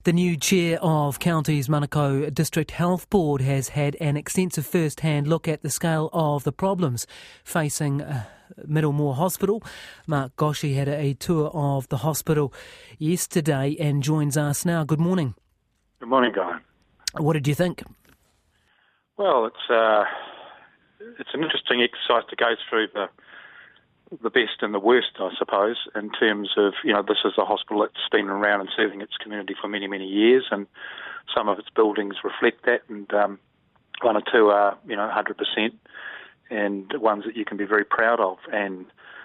The new chair of County's Manukau District Health Board has had an extensive first-hand look at the scale of the problems facing Middlemore Hospital. Mark Goshi had a tour of the hospital yesterday and joins us now. Good morning. Good morning, Guy. What did you think? Well, it's an interesting exercise to go through the best and the worst, I suppose, in terms of, this is a hospital that's been around and serving its community for many, many years, and some of its buildings reflect that, and one or two are, 100%, and ones that you can be very proud of. And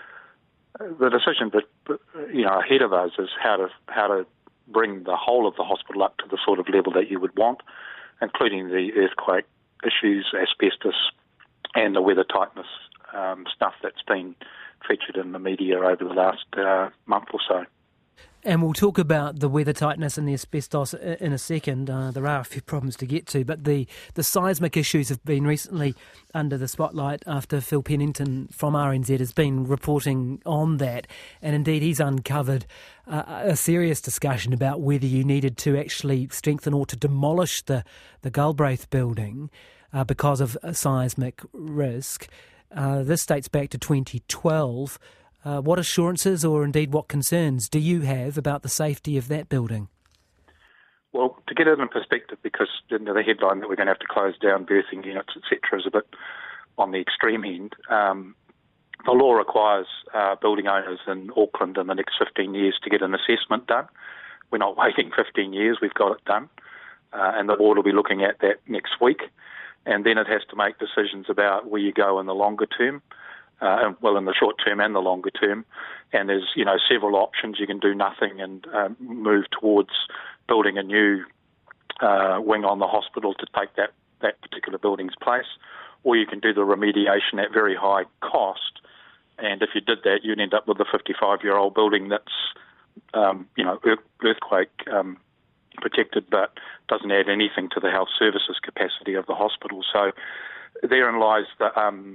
the decision, ahead of us is how to bring the whole of the hospital up to the sort of level that you would want, including the earthquake issues, asbestos, and the weather tightness stuff that's been featured in the media over the last month or so. And we'll talk about the weather tightness and the asbestos in a second. There are a few problems to get to, but the seismic issues have been recently under the spotlight after Phil Pennington from RNZ has been reporting on that. And indeed, he's uncovered a serious discussion about whether you needed to actually strengthen or to demolish the Galbraith building because of a seismic risk. This dates back to 2012. What assurances or indeed what concerns do you have about the safety of that building? Well, to get it in perspective, because the headline that we're going to have to close down birthing units, etc., is a bit on the extreme end. The law requires building owners in Auckland in the next 15 years to get an assessment done. We're not waiting 15 years, we've got it done. And the board will be looking at that next week. And then it has to make decisions about where you go in the longer term, in the short term and the longer term. And there's, several options. You can do nothing and move towards building a new wing on the hospital to take that particular building's place. Or you can do the remediation at very high cost. And if you did that, you'd end up with a 55-year-old building that's, earthquake protected, but doesn't add anything to the health services capacity of the hospital. So therein lies the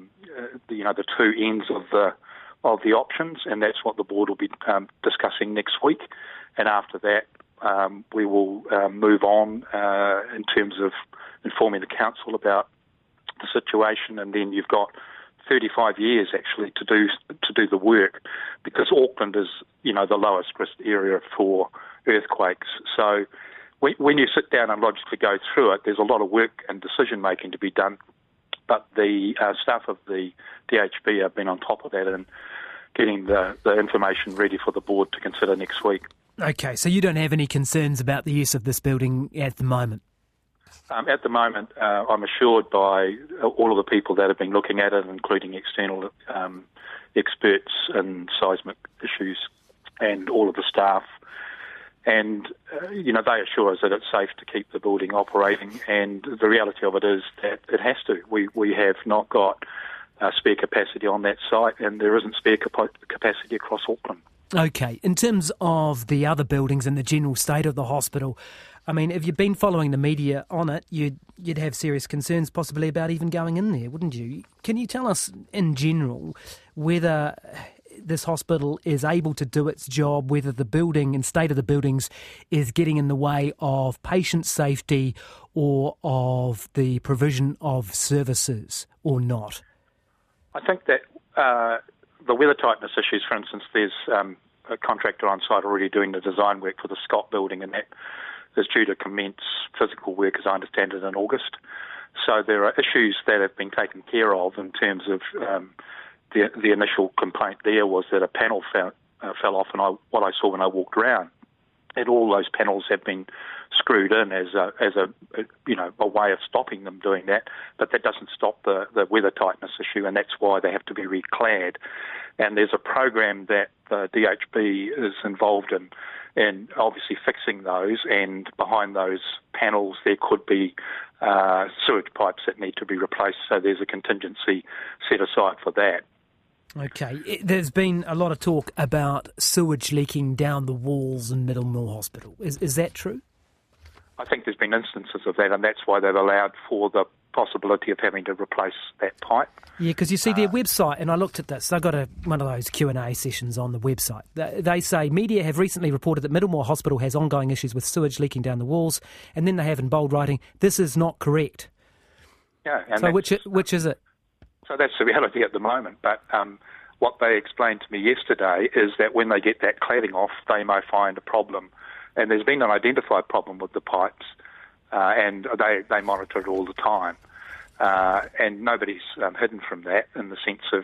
two ends of the options, and that's what the board will be discussing next week. And after that, we will move on in terms of informing the council about the situation, and then you've got 35 years actually to do the work, because Auckland is the lowest risk area for earthquakes. So when you sit down and logically go through it, there's a lot of work and decision making to be done. But the staff of the DHB have been on top of that and getting the information ready for the board to consider next week. Okay, so you don't have any concerns about the use of this building at the moment? At the moment, I'm assured by all of the people that have been looking at it, including external experts in seismic issues and all of the staff. And, they assure us that it's safe to keep the building operating. And the reality of it is that it has to. We have not got spare capacity on that site, and there isn't spare capacity across Auckland. Okay. In terms of the other buildings and the general state of the hospital, I mean, if you've been following the media on it, you'd have serious concerns possibly about even going in there, wouldn't you? Can you tell us in general whether this hospital is able to do its job, whether the building and state of the buildings is getting in the way of patient safety or of the provision of services or not? I think that the weather tightness issues, for instance, there's a contractor on site already doing the design work for the Scott building, and that is due to commence physical work, as I understand it, in August. So there are issues that have been taken care of in terms of the initial complaint there was that a panel fell off, and what I saw when I walked around, and all those panels have been screwed in as a way of stopping them doing that, but that doesn't stop the weather tightness issue, and that's why they have to be reclad. And there's a program that the DHB is involved in, and obviously fixing those, and behind those panels there could be sewage pipes that need to be replaced, so there's a contingency set aside for that. Okay. There's been a lot of talk about sewage leaking down the walls in Middlemore Hospital. Is that true? I think there's been instances of that, and that's why they've allowed for the possibility of having to replace that pipe. Yeah, because you see their website, and I looked at this. They've got one of those Q&A sessions on the website. They say, media have recently reported that Middlemore Hospital has ongoing issues with sewage leaking down the walls, and then they have in bold writing, this is not correct. Yeah, and so which is it? So that's the reality at the moment, but what they explained to me yesterday is that when they get that cladding off, they may find a problem, and there's been an identified problem with the pipes, and they monitor it all the time. And nobody's hidden from that in the sense of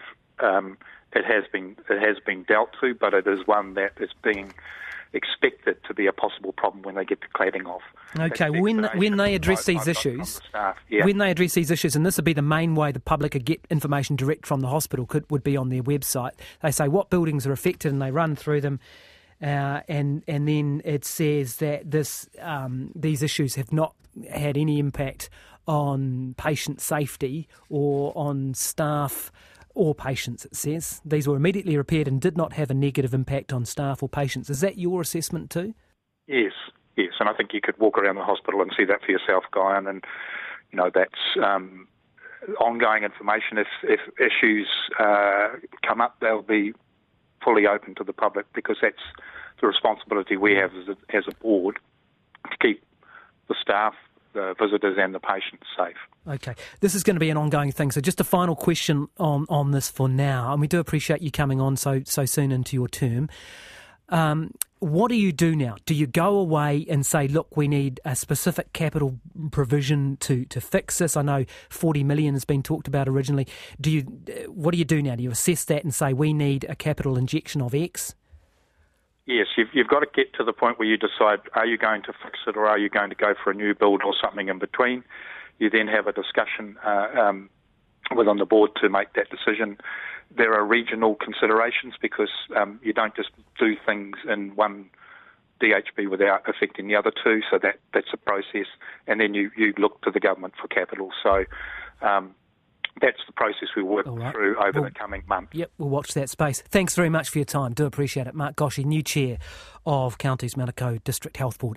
it has been dealt to, but it is one that is being expected to be a possible problem when they get the cladding off. Okay, well, when they address these issues, when they address these issues, and this would be the main way the public could get information direct from the hospital, would be on their website. They say what buildings are affected, and they run through them. And then it says that these issues have not had any impact on patient safety or on staff or patients, it says. These were immediately repaired and did not have a negative impact on staff or patients. Is that your assessment too? Yes, and I think you could walk around the hospital and see that for yourself, Guy, and that's ongoing information. If issues come up, they'll be fully open to the public, because that's the responsibility we have as a board, to keep the staff, the visitors and the patients safe. Okay, this is going to be an ongoing thing. So just a final question on this for now, and we do appreciate you coming on so soon into your term. What do you do now? Do you go away and say, look, we need a specific capital provision to fix this? I know 40 million has been talked about originally. What do you do now? Do you assess that and say we need a capital injection of X? Yes, you've got to get to the point where you decide, are you going to fix it or are you going to go for a new build or something in between? You then have a discussion within the board to make that decision. There are regional considerations, because you don't just do things in one DHB without affecting the other two, so that's a process. And then you look to the government for capital. So that's the process we work through over the coming months. Yep, we'll watch that space. Thanks very much for your time. Do appreciate it. Mark Goshi, new chair of Counties Manukau District Health Board.